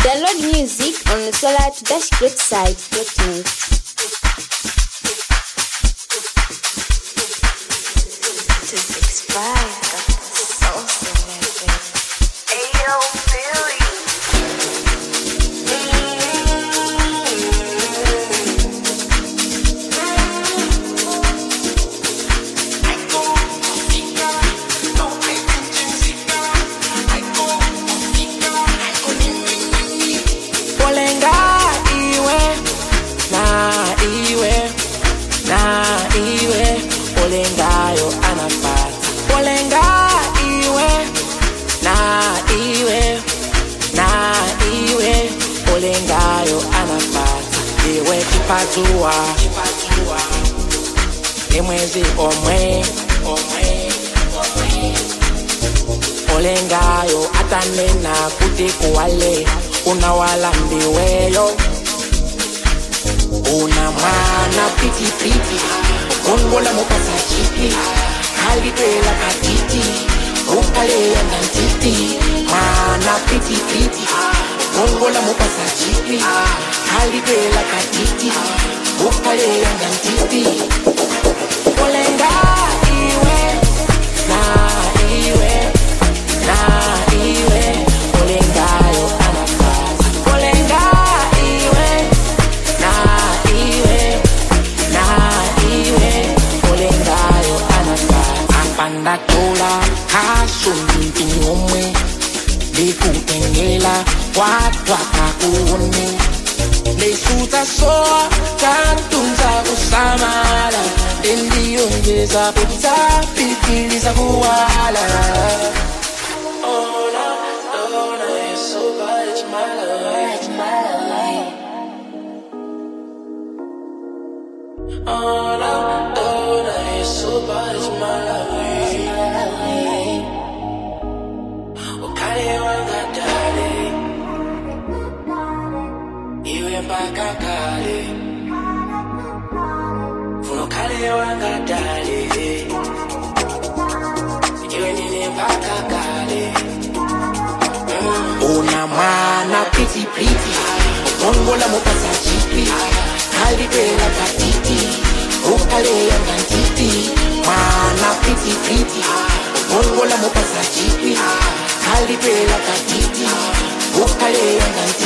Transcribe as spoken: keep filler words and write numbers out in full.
Download music on the solar to dash great site dot net. To expired, got the sauce in that thing. Ayo, Philly. Olengayo anapata Olenga iwe na iwe na iwe Olengayo anapata iwe kipajua kipajua Nimwezi omwe omwe omwe Olengayo atanena kuti kuwale unawalambiweyo Una mana piti piti Kongola mopasa chipi Halidela katiti Ukale yandantiti Mana piti piti Kongola mopasa chipi Halidela katiti Ukale yandantiti Olenga iwe Na iwe Na iwe Olengayo anapasa Olenga iwe Na iwe Na iwe Olengayo anapasa Apanda tola Kasunti nyumwe Likutengela Watwa kakuni Lesuta soa Kantunza usamala Ndiongeza kutapikiliza kuwala Ona, ona, you're so bad, it's my love, it's my love Ona, ona, you're so bad, it's my love, it's my love Ukale wanga dale Iwe mpaka kale Funokale wanga dale Iwe nini mpaka kale Una mwana piti piti Kongola mopasa chipi Halidela katiti Ukale yangantiti Mwana piti piti Kongola mopasa chipi Halidela katiti Ukale yangantiti